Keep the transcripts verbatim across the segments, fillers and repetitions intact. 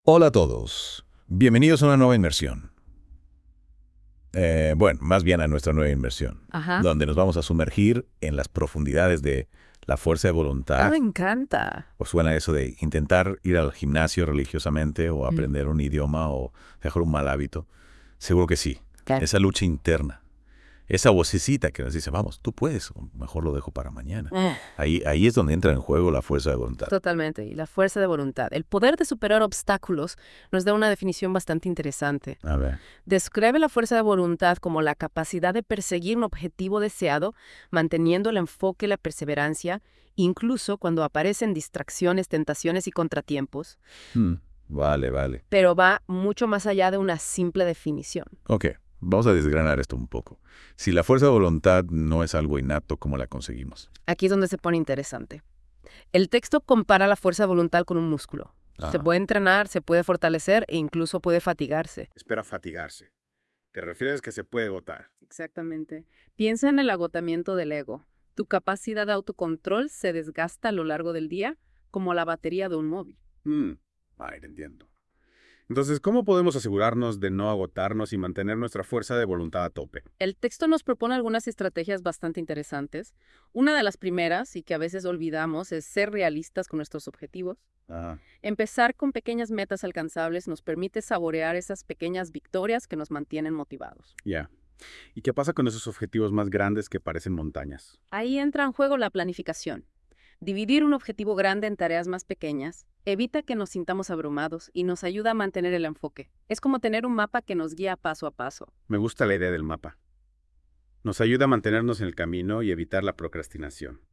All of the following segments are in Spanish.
Hola a todos. Bienvenidos a una nueva inmersión. Eh, bueno, más bien a nuestra nueva inmersión, Ajá. donde nos vamos a sumergir en las profundidades de la fuerza de Ah, voluntad. me encanta. ¿O suena eso de intentar ir al gimnasio religiosamente o Mm, aprender un idioma o dejar un mal hábito? Seguro que sí. claro. Esa lucha interna. Esa vocecita que nos dice, vamos, tú puedes, o mejor lo dejo para mañana. Eh, Ahí, ahí es donde entra en juego la fuerza de voluntad. Totalmente. Y la fuerza de voluntad. El poder de superar obstáculos nos da una definición bastante interesante. A ver. Describe la fuerza de voluntad como la capacidad de perseguir un objetivo deseado, manteniendo el enfoque y la perseverancia, incluso cuando aparecen distracciones, tentaciones y contratiempos, Hmm, Vale, vale. pero va mucho más allá de una simple definición. Ok, vamos a desgranar esto un poco. Si la fuerza de voluntad no es algo innato, ¿cómo la conseguimos? Aquí es donde se pone interesante. El texto compara la fuerza de voluntad con un músculo. Se Ah, puede entrenar, se puede fortalecer e incluso puede fatigarse. Espera fatigarse. ¿Te refieres que se puede agotar? Exactamente. Piensa en el agotamiento del ego. Tu capacidad de autocontrol se desgasta a lo largo del día como la batería de un móvil. Hmm, vale, entiendo. Entonces, ¿cómo podemos asegurarnos de no agotarnos y mantener nuestra fuerza de voluntad a tope? El texto nos propone algunas estrategias bastante interesantes. Una de las primeras, y que a veces olvidamos, es ser realistas con nuestros objetivos. Ah, Empezar con pequeñas metas alcanzables nos permite saborear esas pequeñas victorias que nos mantienen motivados. ya. ¿Y qué pasa con esos objetivos más grandes que parecen montañas? Ahí entra en juego la planificación. Dividir un objetivo grande en tareas más pequeñas evita que nos sintamos abrumados y nos ayuda a mantener el enfoque. Es como tener un mapa que nos guía paso a paso. Me gusta la idea del mapa. Nos ayuda a mantenernos en el camino y evitar la procrastinación.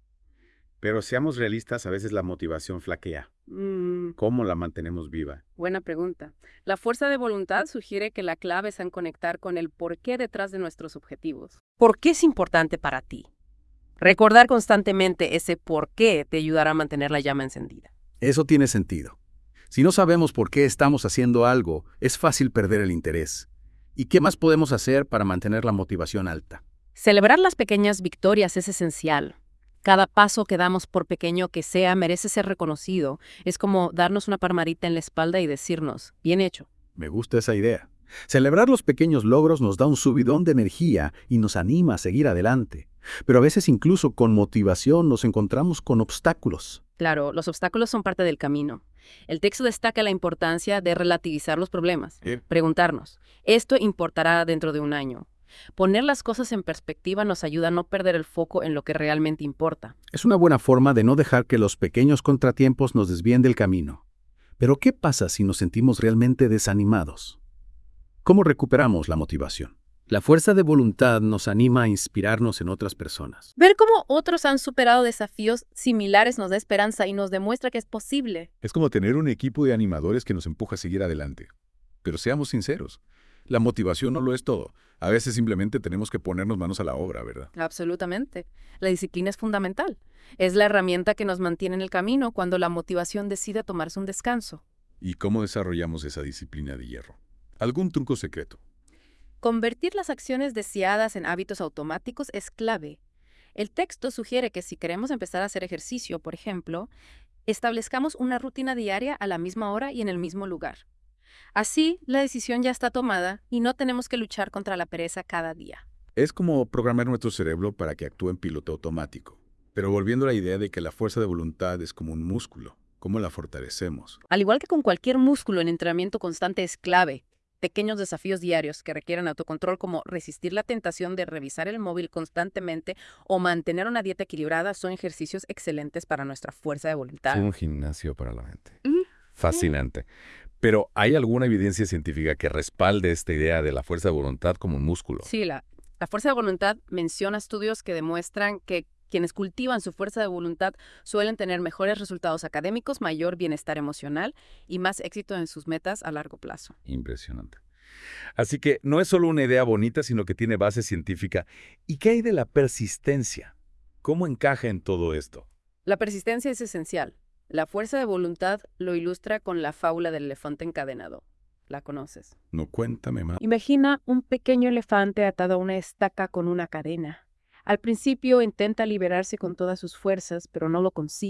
Pero seamos realistas, a veces la motivación flaquea. Mm, ¿Cómo la mantenemos viva? buena pregunta. La fuerza de voluntad sugiere que la clave es en conectar con el porqué detrás de nuestros objetivos. ¿Por qué es importante para ti? Recordar constantemente ese por qué te ayudará a mantener la llama encendida. Eso tiene sentido. Si no sabemos por qué estamos haciendo algo, es fácil perder el interés. ¿Y qué más podemos hacer para mantener la motivación alta? Celebrar las pequeñas victorias es esencial. Cada paso que damos, por pequeño que sea, merece ser reconocido. Es como darnos una palmadita en la espalda y decirnos, bien hecho. Me gusta esa idea. Celebrar los pequeños logros nos da un subidón de energía y nos anima a seguir adelante. Pero a veces incluso con motivación nos encontramos con obstáculos. Claro, los obstáculos son parte del camino. El texto destaca la importancia de relativizar los problemas. Sí. Preguntarnos, ¿esto importará dentro de un año? Poner las cosas en perspectiva nos ayuda a no perder el foco en lo que realmente importa. Es una buena forma de no dejar que los pequeños contratiempos nos desvíen del camino. Pero ¿qué pasa si nos sentimos realmente desanimados? ¿Cómo recuperamos la motivación? La fuerza de voluntad nos anima a inspirarnos en otras personas. Ver cómo otros han superado desafíos similares nos da esperanza y nos demuestra que es posible. Es como tener un equipo de animadores que nos empuja a seguir adelante. Pero seamos sinceros, la motivación no lo es todo. A veces simplemente tenemos que ponernos manos a la obra, ¿verdad? Absolutamente. La disciplina es fundamental. Es la herramienta que nos mantiene en el camino cuando la motivación decide tomarse un descanso. ¿Y cómo desarrollamos esa disciplina de hierro? ¿Algún truco secreto? Convertir las acciones deseadas en hábitos automáticos es clave. El texto sugiere que si queremos empezar a hacer ejercicio, por ejemplo, establezcamos una rutina diaria a la misma hora y en el mismo lugar. Así, la decisión ya está tomada y no tenemos que luchar contra la pereza cada día. Es como programar nuestro cerebro para que actúe en piloto automático. Pero volviendo a la idea de que la fuerza de voluntad es como un músculo, ¿cómo la fortalecemos? Al igual que con cualquier músculo, el entrenamiento constante es clave. Pequeños desafíos diarios que requieren autocontrol como resistir la tentación de revisar el móvil constantemente o mantener una dieta equilibrada son ejercicios excelentes para nuestra fuerza de Es voluntad. un gimnasio para la mente. Ujú. Fascinante. Pero ¿hay alguna evidencia científica que respalde esta idea de la fuerza de voluntad como un músculo? Sí, la, la fuerza de voluntad menciona estudios que demuestran que quienes cultivan su fuerza de voluntad suelen tener mejores resultados académicos, mayor bienestar emocional y más éxito en sus metas a largo plazo. Impresionante. Así que no es solo una idea bonita, sino que tiene base científica. ¿Y qué hay de la persistencia? ¿Cómo encaja en todo esto? La persistencia es esencial. La fuerza de voluntad lo ilustra con la fábula del elefante encadenado. ¿La conoces? No, cuéntame más. Imagina un pequeño elefante atado a una estaca con una cadena. Al principio intenta liberarse con todas sus fuerzas, pero no lo consigue.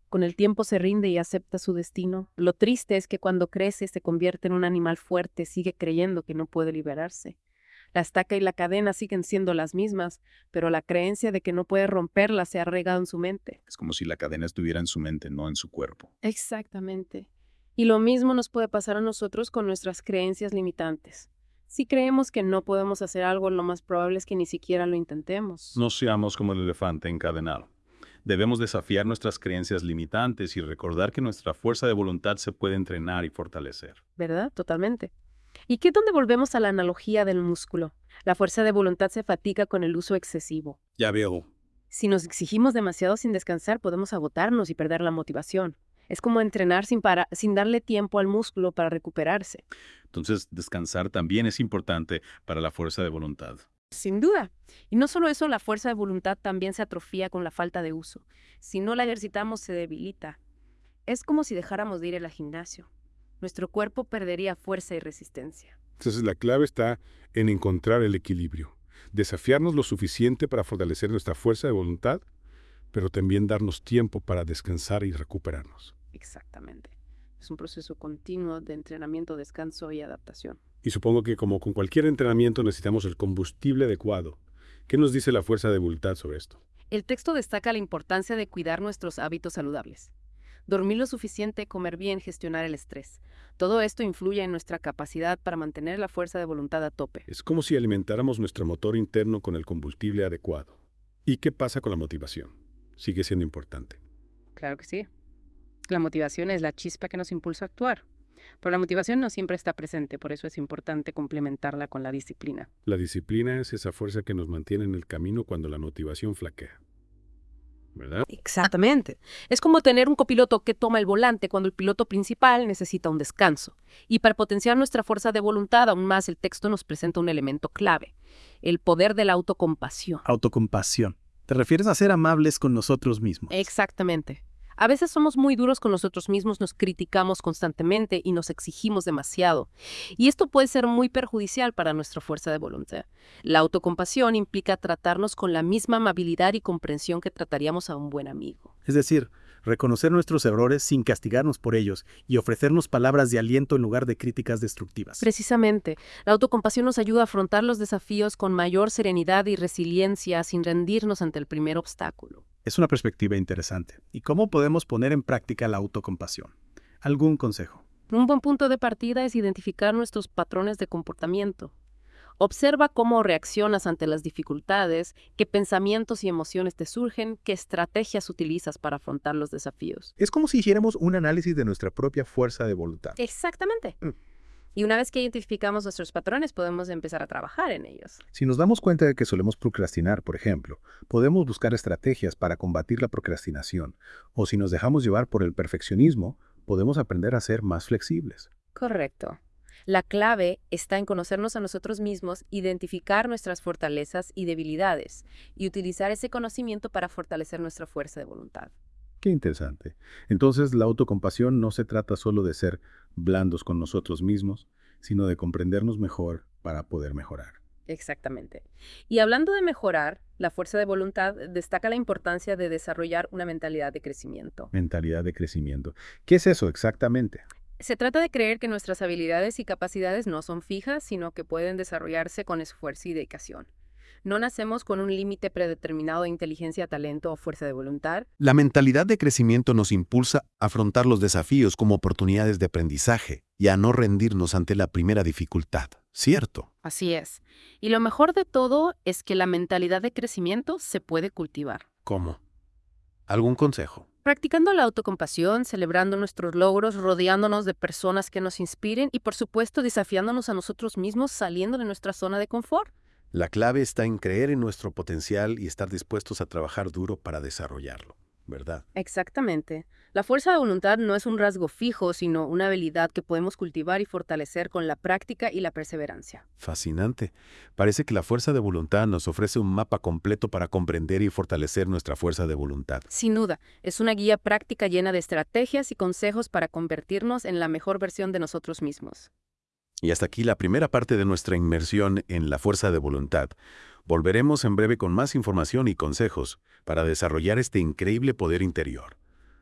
Con el tiempo se rinde y acepta su destino. Lo triste es que cuando crece se convierte en un animal fuerte, sigue creyendo que no puede liberarse. La estaca y la cadena siguen siendo las mismas, pero la creencia de que no puede romperlas se ha arraigado en su mente. Es como si la cadena estuviera en su mente, no en su cuerpo. Exactamente. Y lo mismo nos puede pasar a nosotros con nuestras creencias limitantes. Si creemos que no podemos hacer algo, lo más probable es que ni siquiera lo intentemos. No seamos como el elefante encadenado. Debemos desafiar nuestras creencias limitantes y recordar que nuestra fuerza de voluntad se puede entrenar y fortalecer. ¿Verdad? Totalmente. ¿Y qué es donde volvemos a la analogía del músculo? La fuerza de voluntad se fatiga con el uso excesivo. Ya veo. Si nos exigimos demasiado sin descansar, podemos agotarnos y perder la motivación. Es como entrenar sin, para, sin darle tiempo al músculo para recuperarse. Entonces, descansar también es importante para la fuerza de voluntad. Sin duda. Y no solo eso, la fuerza de voluntad también se atrofia con la falta de uso. Si no la ejercitamos, se debilita. Es como si dejáramos de ir al gimnasio. Nuestro cuerpo perdería fuerza y resistencia. Entonces la clave está en encontrar el equilibrio, desafiarnos lo suficiente para fortalecer nuestra fuerza de voluntad, pero también darnos tiempo para descansar y recuperarnos. Exactamente. Es un proceso continuo de entrenamiento, descanso y adaptación. Y supongo que como con cualquier entrenamiento necesitamos el combustible adecuado. ¿Qué nos dice la fuerza de voluntad sobre esto? El texto destaca la importancia de cuidar nuestros hábitos saludables. Dormir lo suficiente, comer bien, gestionar el estrés. Todo esto influye en nuestra capacidad para mantener la fuerza de voluntad a tope. Es como si alimentáramos nuestro motor interno con el combustible adecuado. ¿Y qué pasa con la motivación? Sigue siendo importante. Claro que sí. La motivación es la chispa que nos impulsa a actuar. Pero la motivación no siempre está presente, por eso es importante complementarla con la disciplina. La disciplina es esa fuerza que nos mantiene en el camino cuando la motivación flaquea, ¿verdad? Exactamente. Es como tener un copiloto que toma el volante cuando el piloto principal necesita un descanso. Y para potenciar nuestra fuerza de voluntad aún más, el texto nos presenta un elemento clave, el poder de la autocompasión. Autocompasión. ¿Te refieres a ser amables con nosotros mismos? Exactamente. A veces somos muy duros con nosotros mismos, nos criticamos constantemente y nos exigimos demasiado. Y esto puede ser muy perjudicial para nuestra fuerza de voluntad. La autocompasión implica tratarnos con la misma amabilidad y comprensión que trataríamos a un buen amigo. Es decir, reconocer nuestros errores sin castigarnos por ellos y ofrecernos palabras de aliento en lugar de críticas destructivas. Precisamente, la autocompasión nos ayuda a afrontar los desafíos con mayor serenidad y resiliencia sin rendirnos ante el primer obstáculo. Es una perspectiva interesante. ¿Y cómo podemos poner en práctica la autocompasión? ¿Algún consejo? Un buen punto de partida es identificar nuestros patrones de comportamiento. Observa cómo reaccionas ante las dificultades, qué pensamientos y emociones te surgen, qué estrategias utilizas para afrontar los desafíos. Es como si hiciéramos un análisis de nuestra propia fuerza de voluntad. Exactamente. Mm. Y una vez que identificamos nuestros patrones, podemos empezar a trabajar en ellos. Si nos damos cuenta de que solemos procrastinar, por ejemplo, podemos buscar estrategias para combatir la procrastinación. O si nos dejamos llevar por el perfeccionismo, podemos aprender a ser más flexibles. Correcto. La clave está en conocernos a nosotros mismos, identificar nuestras fortalezas y debilidades y utilizar ese conocimiento para fortalecer nuestra fuerza de voluntad. Qué interesante. Entonces, la autocompasión no se trata solo de ser blandos con nosotros mismos, sino de comprendernos mejor para poder mejorar. Exactamente. Y hablando de mejorar, la fuerza de voluntad destaca la importancia de desarrollar una mentalidad de crecimiento. Mentalidad de crecimiento. ¿Qué es eso exactamente? Se trata de creer que nuestras habilidades y capacidades no son fijas, sino que pueden desarrollarse con esfuerzo y dedicación. No nacemos con un límite predeterminado de inteligencia, talento o fuerza de voluntad. La mentalidad de crecimiento nos impulsa a afrontar los desafíos como oportunidades de aprendizaje y a no rendirnos ante la primera dificultad, ¿cierto? Así es. Y lo mejor de todo es que la mentalidad de crecimiento se puede cultivar. ¿Cómo? ¿Algún consejo? Practicando la autocompasión, celebrando nuestros logros, rodeándonos de personas que nos inspiren y, por supuesto, desafiándonos a nosotros mismos saliendo de nuestra zona de confort. La clave está en creer en nuestro potencial y estar dispuestos a trabajar duro para desarrollarlo, ¿verdad? Exactamente. La fuerza de voluntad no es un rasgo fijo, sino una habilidad que podemos cultivar y fortalecer con la práctica y la perseverancia. Fascinante. Parece que la fuerza de voluntad nos ofrece un mapa completo para comprender y fortalecer nuestra fuerza de voluntad. Sin duda, es una guía práctica llena de estrategias y consejos para convertirnos en la mejor versión de nosotros mismos. Y hasta aquí la primera parte de nuestra inmersión en la fuerza de voluntad. Volveremos en breve con más información y consejos para desarrollar este increíble poder interior.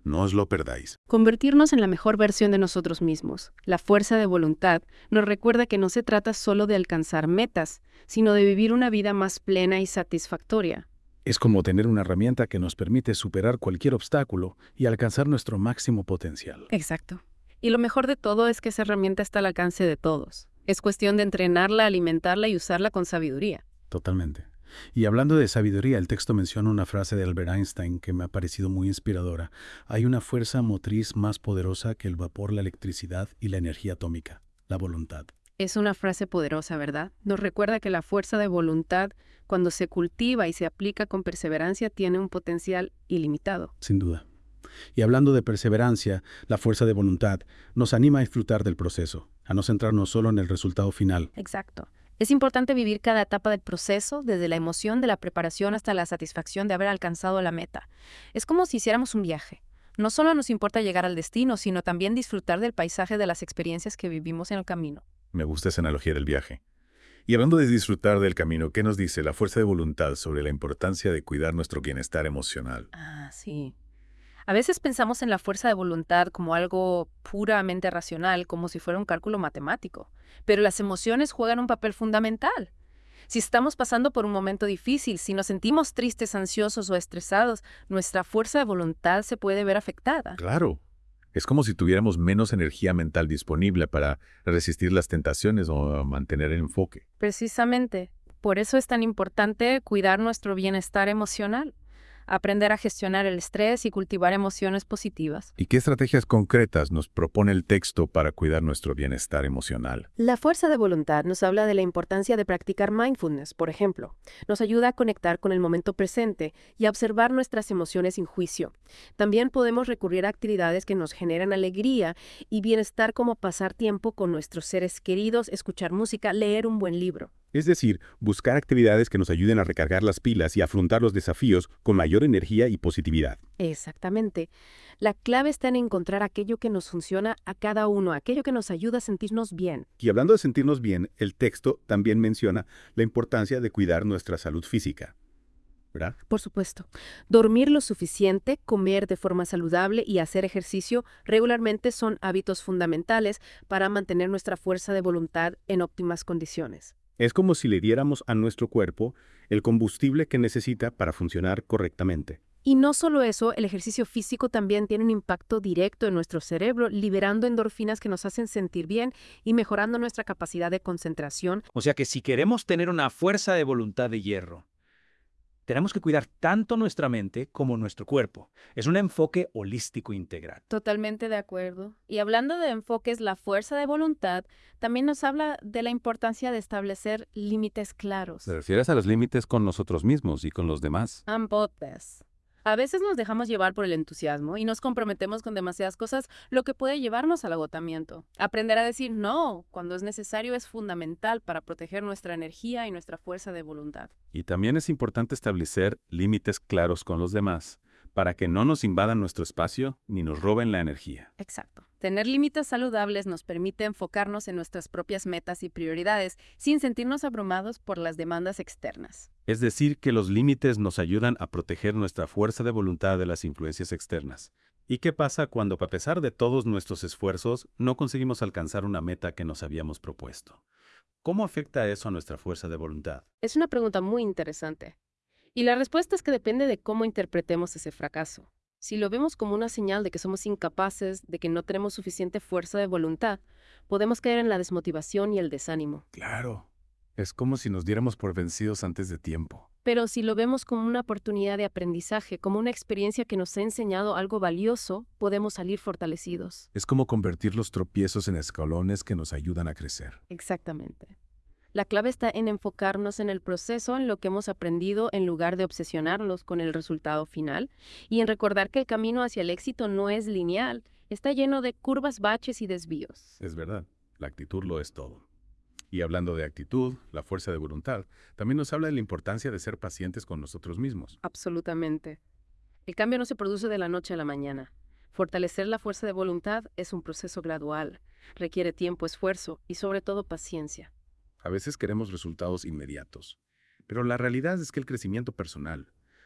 No os lo perdáis. Convertirnos en la mejor versión de nosotros mismos, la fuerza de voluntad, nos recuerda que no se trata solo de alcanzar metas, sino de vivir una vida más plena y satisfactoria. Es como tener una herramienta que nos permite superar cualquier obstáculo y alcanzar nuestro máximo potencial. Exacto. Y lo mejor de todo es que esa herramienta está al alcance de todos. Es cuestión de entrenarla, alimentarla y usarla con sabiduría. Totalmente. Y hablando de sabiduría, el texto menciona una frase de Albert Einstein que me ha parecido muy inspiradora. Hay una fuerza motriz más poderosa que el vapor, la electricidad y la energía atómica, la voluntad. Es una frase poderosa, ¿verdad? Nos recuerda que la fuerza de voluntad, cuando se cultiva y se aplica con perseverancia, tiene un potencial ilimitado. Sin duda. Y hablando de perseverancia, la fuerza de voluntad nos anima a disfrutar del proceso, a no centrarnos solo en el resultado final. Exacto. Es importante vivir cada etapa del proceso, desde la emoción de la preparación hasta la satisfacción de haber alcanzado la meta. Es como si hiciéramos un viaje. No solo nos importa llegar al destino, sino también disfrutar del paisaje de las experiencias que vivimos en el camino. Me gusta esa analogía del viaje. Y hablando de disfrutar del camino, ¿qué nos dice la fuerza de voluntad sobre la importancia de cuidar nuestro bienestar emocional? Ah, sí. A veces pensamos en la fuerza de voluntad como algo puramente racional, como si fuera un cálculo matemático. Pero las emociones juegan un papel fundamental. Si estamos pasando por un momento difícil, si nos sentimos tristes, ansiosos o estresados, nuestra fuerza de voluntad se puede ver afectada. Claro. Es como si tuviéramos menos energía mental disponible para resistir las tentaciones o mantener el enfoque. Precisamente. Por eso es tan importante cuidar nuestro bienestar emocional. Aprender a gestionar el estrés y cultivar emociones positivas. ¿Y qué estrategias concretas nos propone el texto para cuidar nuestro bienestar emocional? La fuerza de voluntad nos habla de la importancia de practicar mindfulness, por ejemplo. Nos ayuda a conectar con el momento presente y a observar nuestras emociones sin juicio. También podemos recurrir a actividades que nos generan alegría y bienestar, como pasar tiempo con nuestros seres queridos, escuchar música, leer un buen libro. Es decir, buscar actividades que nos ayuden a recargar las pilas y afrontar los desafíos con mayor energía y positividad. Exactamente. La clave está en encontrar aquello que nos funciona a cada uno, aquello que nos ayuda a sentirnos bien. Y hablando de sentirnos bien, el texto también menciona la importancia de cuidar nuestra salud física, ¿verdad? Por supuesto. Dormir lo suficiente, comer de forma saludable y hacer ejercicio regularmente son hábitos fundamentales para mantener nuestra fuerza de voluntad en óptimas condiciones. Es como si le diéramos a nuestro cuerpo el combustible que necesita para funcionar correctamente. Y no solo eso, el ejercicio físico también tiene un impacto directo en nuestro cerebro, liberando endorfinas que nos hacen sentir bien y mejorando nuestra capacidad de concentración. O sea que si queremos tener una fuerza de voluntad de hierro, tenemos que cuidar tanto nuestra mente como nuestro cuerpo. Es un enfoque holístico integral. Totalmente de acuerdo. Y hablando de enfoques, la fuerza de voluntad también nos habla de la importancia de establecer límites claros. ¿Te refieres a los límites con nosotros mismos y con los demás? Ambos. A veces nos dejamos llevar por el entusiasmo y nos comprometemos con demasiadas cosas, lo que puede llevarnos al agotamiento. Aprender a decir no cuando es necesario es fundamental para proteger nuestra energía y nuestra fuerza de voluntad. Y también es importante establecer límites claros con los demás, para que no nos invadan nuestro espacio ni nos roben la energía. Exacto. Tener límites saludables nos permite enfocarnos en nuestras propias metas y prioridades sin sentirnos abrumados por las demandas externas. Es decir, que los límites nos ayudan a proteger nuestra fuerza de voluntad de las influencias externas. ¿Y qué pasa cuando, a pesar de todos nuestros esfuerzos, no conseguimos alcanzar una meta que nos habíamos propuesto? ¿Cómo afecta eso a nuestra fuerza de voluntad? Es una pregunta muy interesante. Y la respuesta es que depende de cómo interpretemos ese fracaso. Si lo vemos como una señal de que somos incapaces, de que no tenemos suficiente fuerza de voluntad, podemos caer en la desmotivación y el desánimo. Claro. Es como si nos diéramos por vencidos antes de tiempo. Pero si lo vemos como una oportunidad de aprendizaje, como una experiencia que nos ha enseñado algo valioso, podemos salir fortalecidos. Es como convertir los tropiezos en escalones que nos ayudan a crecer. Exactamente. La clave está en enfocarnos en el proceso, en lo que hemos aprendido, en lugar de obsesionarnos con el resultado final, y en recordar que el camino hacia el éxito no es lineal, está lleno de curvas, baches y desvíos. Es verdad, la actitud lo es todo. Y hablando de actitud, la fuerza de voluntad, también nos habla de la importancia de ser pacientes con nosotros mismos. Absolutamente. El cambio no se produce de la noche a la mañana. Fortalecer la fuerza de voluntad es un proceso gradual, requiere tiempo, esfuerzo y sobre todo paciencia. A veces queremos resultados inmediatos, pero la realidad es que el crecimiento personal,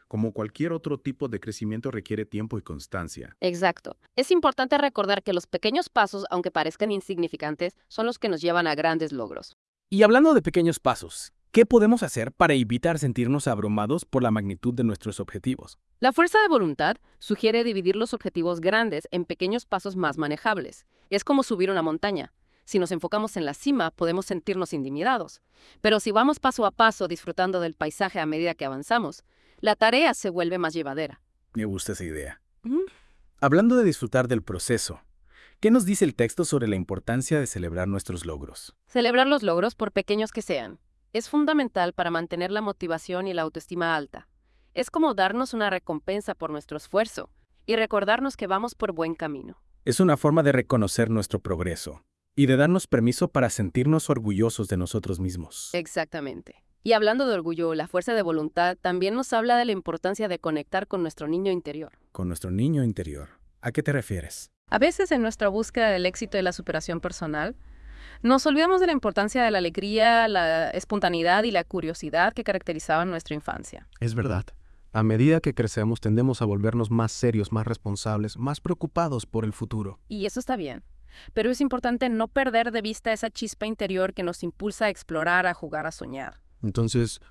Como cualquier otro tipo de crecimiento requiere tiempo y constancia. Exacto. Es importante recordar que los pequeños pasos, aunque parezcan insignificantes, son los que nos llevan a grandes logros. Y hablando de pequeños pasos, ¿qué podemos hacer para evitar sentirnos abrumados por la magnitud de nuestros objetivos? La fuerza de voluntad sugiere dividir los objetivos grandes en pequeños pasos más manejables. Es como subir una montaña. Si nos enfocamos en la cima, podemos sentirnos intimidados. Pero si vamos paso a paso disfrutando del paisaje a medida que avanzamos, la tarea se vuelve más llevadera. Me gusta esa idea. ¿Mm? Hablando de disfrutar del proceso, ¿qué nos dice el texto sobre la importancia de celebrar nuestros logros? Celebrar los logros, por pequeños que sean, es fundamental para mantener la motivación y la autoestima alta. Es como darnos una recompensa por nuestro esfuerzo y recordarnos que vamos por buen camino. Es una forma de reconocer nuestro progreso y de darnos permiso para sentirnos orgullosos de nosotros mismos. Exactamente. Y hablando de orgullo, la fuerza de voluntad también nos habla de la importancia de conectar con nuestro niño interior. Con nuestro niño interior. ¿A qué te refieres? A veces en nuestra búsqueda del éxito y la superación personal, nos olvidamos de la importancia de la alegría, la espontaneidad y la curiosidad que caracterizaban nuestra infancia. Es verdad. A medida que crecemos tendemos a volvernos más serios, más responsables, más preocupados por el futuro. Y eso está bien. Pero es importante no perder de vista esa chispa interior que nos impulsa a explorar, a jugar, a soñar. Entonces,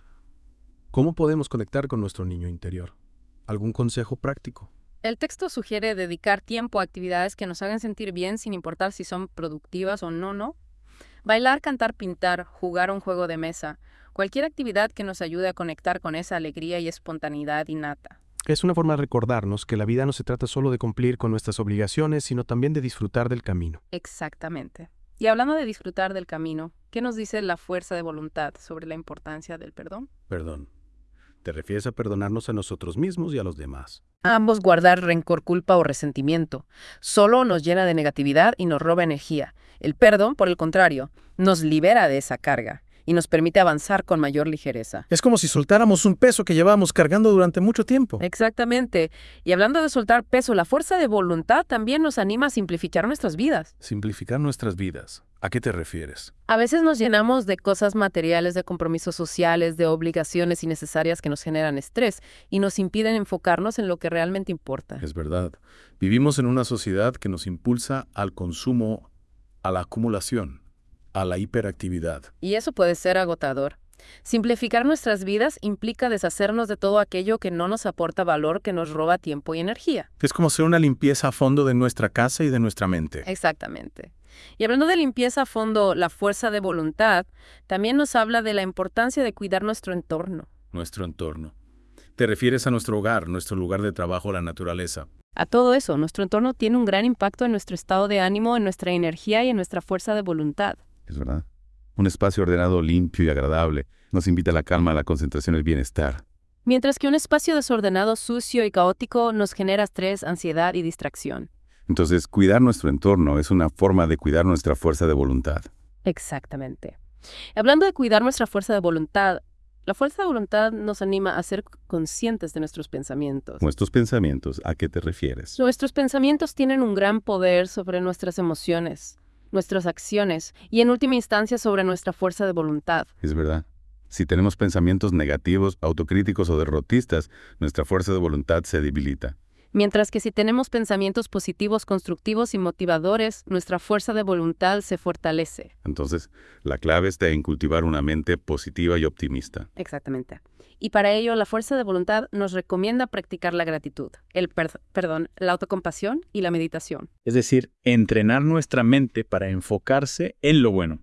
¿cómo podemos conectar con nuestro niño interior? ¿Algún consejo práctico? El texto sugiere dedicar tiempo a actividades que nos hagan sentir bien sin importar si son productivas o no, ¿no? Bailar, cantar, pintar, jugar un juego de mesa, cualquier actividad que nos ayude a conectar con esa alegría y espontaneidad innata. Es una forma de recordarnos que la vida no se trata solo de cumplir con nuestras obligaciones, sino también de disfrutar del camino. Exactamente. Y hablando de disfrutar del camino, ¿qué nos dice la fuerza de voluntad sobre la importancia del perdón? Perdón. Te refieres a perdonarnos a nosotros mismos y a los demás. Ambos guardar rencor, culpa o resentimiento solo nos llena de negatividad y nos roba energía. El perdón, por el contrario, nos libera de esa carga y nos permite avanzar con mayor ligereza. Es como si soltáramos un peso que llevábamos cargando durante mucho tiempo. Exactamente. Y hablando de soltar peso, la fuerza de voluntad también nos anima a simplificar nuestras vidas. Simplificar nuestras vidas. ¿A qué te refieres? A veces nos llenamos de cosas materiales, de compromisos sociales, de obligaciones innecesarias que nos generan estrés y nos impiden enfocarnos en lo que realmente importa. Es verdad. Vivimos en una sociedad que nos impulsa al consumo, a la acumulación, a la hiperactividad. Y eso puede ser agotador. Simplificar nuestras vidas implica deshacernos de todo aquello que no nos aporta valor, que nos roba tiempo y energía. Es como hacer una limpieza a fondo de nuestra casa y de nuestra mente. Exactamente. Y hablando de limpieza a fondo, la fuerza de voluntad también nos habla de la importancia de cuidar nuestro entorno. Nuestro entorno. Te refieres a nuestro hogar, nuestro lugar de trabajo, la naturaleza. A todo eso, nuestro entorno tiene un gran impacto en nuestro estado de ánimo, en nuestra energía y en nuestra fuerza de voluntad. Es verdad. Un espacio ordenado, limpio y agradable nos invita a la calma, a la concentración y el bienestar. Mientras que un espacio desordenado, sucio y caótico nos genera estrés, ansiedad y distracción. Entonces, cuidar nuestro entorno es una forma de cuidar nuestra fuerza de voluntad. Exactamente. Hablando de cuidar nuestra fuerza de voluntad, la fuerza de voluntad nos anima a ser conscientes de nuestros pensamientos. ¿Nuestros pensamientos? ¿A qué te refieres? Nuestros pensamientos tienen un gran poder sobre nuestras emociones, nuestras acciones y en última instancia sobre nuestra fuerza de voluntad. Es verdad. Si tenemos pensamientos negativos, autocríticos o derrotistas, nuestra fuerza de voluntad se debilita. Mientras que si tenemos pensamientos positivos, constructivos y motivadores, nuestra fuerza de voluntad se fortalece. Entonces, la clave está en cultivar una mente positiva y optimista. Exactamente. Y para ello, la fuerza de voluntad nos recomienda practicar la gratitud, el per- perdón, la autocompasión y la meditación. Es decir, entrenar nuestra mente para enfocarse en lo bueno,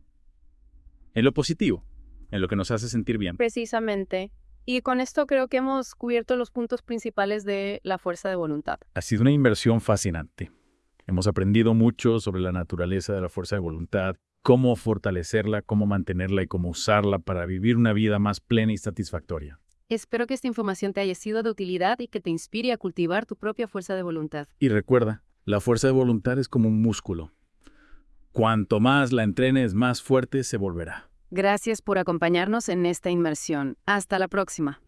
en lo positivo, en lo que nos hace sentir bien. Precisamente. Y con esto creo que hemos cubierto los puntos principales de la fuerza de voluntad. Ha sido una inversión fascinante. Hemos aprendido mucho sobre la naturaleza de la fuerza de voluntad, cómo fortalecerla, cómo mantenerla y cómo usarla para vivir una vida más plena y satisfactoria. Espero que esta información te haya sido de utilidad y que te inspire a cultivar tu propia fuerza de voluntad. Y recuerda, la fuerza de voluntad es como un músculo. Cuanto más la entrenes, más fuerte se volverá. Gracias por acompañarnos en esta inmersión. Hasta la próxima.